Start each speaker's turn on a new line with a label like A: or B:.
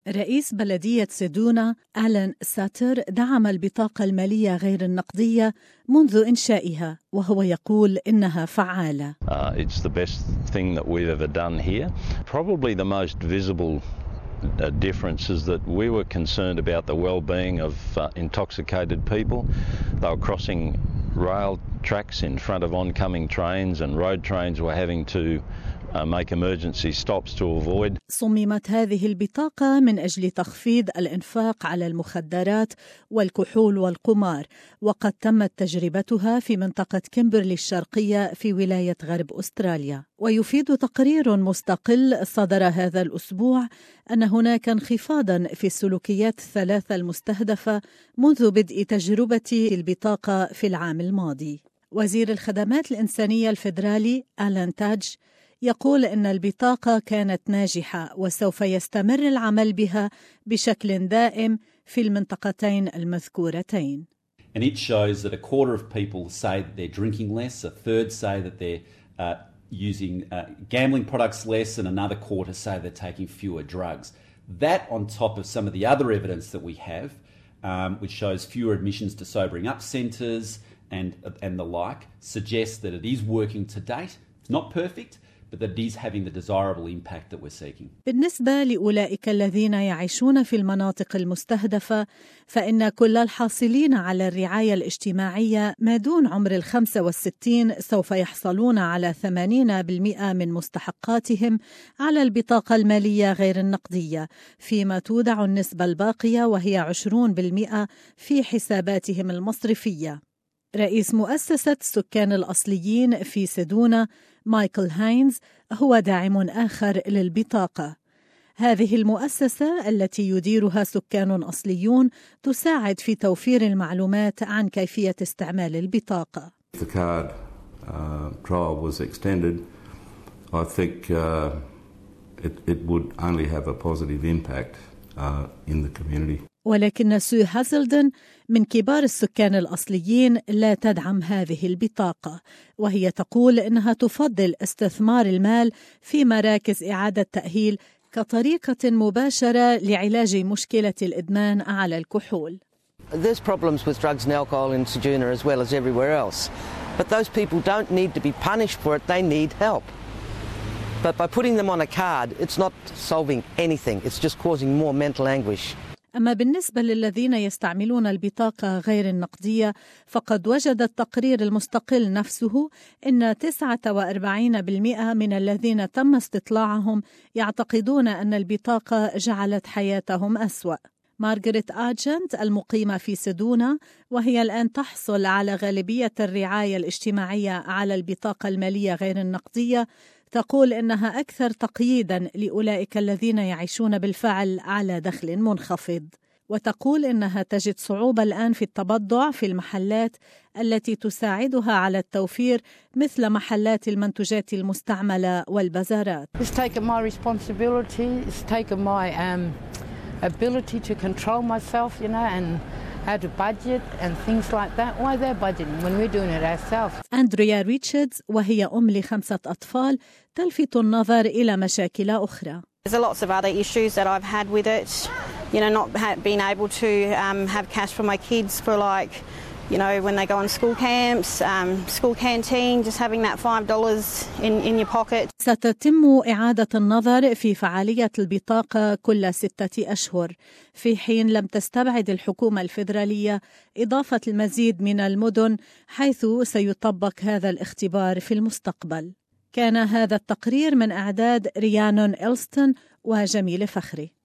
A: رئيس بلدية سيدونا آلان ساتر دعم البطاقة المالية غير النقدية منذ إنشائها، وهو يقول إنها فعالة.
B: It's the best thing that we've ever done here. Probably the most visible difference is that we were concerned about the well-being of intoxicated people. They were crossing rail tracks in front of oncoming trains, and road trains were having to make emergency stops to avoid.
A: صممت هذه البطاقة من أجل تخفيض الإنفاق على المخدرات والكحول والقمار، وقد تمت تجربتها في منطقة كيمبرلي الشرقية في ولاية غرب أستراليا. ويفيد تقرير مستقل صدر هذا الأسبوع أن هناك انخفاضاً في السلوكيات الثلاثة المستهدفة منذ بدء تجربة البطاقة في العام الماضي. وزير الخدمات الإنسانية الفيدرالي آلان تاج يقول إن البطاقة كانت ناجحة وسوف يستمر العمل بها بشكل دائم في المنطقتين المذكورتين.
C: And it shows that a quarter of people say that they're drinking less, a third say that they're using gambling products less, and another quarter say they're taking fewer drugs. That on top of some of the other evidence that we have, which shows fewer admissions to sobering up centres and the like, suggests that it is working to date. It's not perfect, but that it is having the desirable impact that we're seeking.
A: بالنسبة لأولئك الذين يعيشون في المناطق المستهدفة، فإن كل الحاصلين على الرعاية الاجتماعية ما دون عمر 65 سوف يحصلون على 80% من مستحقاتهم على البطاقة المالية غير النقدية، فيما تودع النسبة الباقية وهي 20% في حساباتهم المصرفية. رئيس مؤسسة السكان الأصليين في سيدونا مايكل هاينز هو داعم آخر للبطاقة. هذه المؤسسة التي يديرها سكان أصليون تساعد في توفير المعلومات عن كيفية استعمال البطاقة.
D: The card trial was extended. I think it would only have a positive impact in the community.
A: ولكن سو هازلدن من كبار السكان الأصليين لا تدعم هذه البطاقة، وهي تقول إنها تفضل استثمار المال في مراكز إعادة تأهيل كطريقة مباشرة لعلاج مشكلة الإدمان على الكحول.
E: There's problems with drugs and alcohol in Ceduna as well as everywhere else. But those people don't need to be punished for it, they need help. But by putting them on a card, it's not solving anything, it's just causing more mental anguish.
A: أما بالنسبة للذين يستعملون البطاقة غير النقدية، فقد وجد التقرير المستقل نفسه إن 49% من الذين تم استطلاعهم يعتقدون أن البطاقة جعلت حياتهم أسوأ. مارغريت آجنت المقيمة في سيدونا، وهي الآن تحصل على غالبية الرعاية الاجتماعية على البطاقة المالية غير النقدية، تقول إنها أكثر تقييداً لأولئك الذين يعيشون بالفعل على دخل منخفض، وتقول إنها تجد صعوبة الآن في التبضع في المحلات التي تساعدها على التوفير مثل محلات المنتوجات المستعملة والبازارات.
F: It's taken my responsibility, it's taken my ability to control myself, and how to budget and things like that. Why they're budgeting when we're doing it ourselves?
A: أندريا ريتشاردز وهي أم ل5 أطفال تلفت النظر إلى مشاكل أخرى.
G: There's lots of other issues that I've had with it. Not being able to have cash for my kids for when they go on school camps, school canteen, just having that $5 in your pocket.
A: ستتم إعادة النظر في فعالية البطاقة كل 6 أشهر، في حين لم تستبعد الحكومة الفيدرالية إضافة المزيد من المدن حيث سيطبق هذا الاختبار في المستقبل. كان هذا التقرير من إعداد ريانون إلستون وجميل فخري.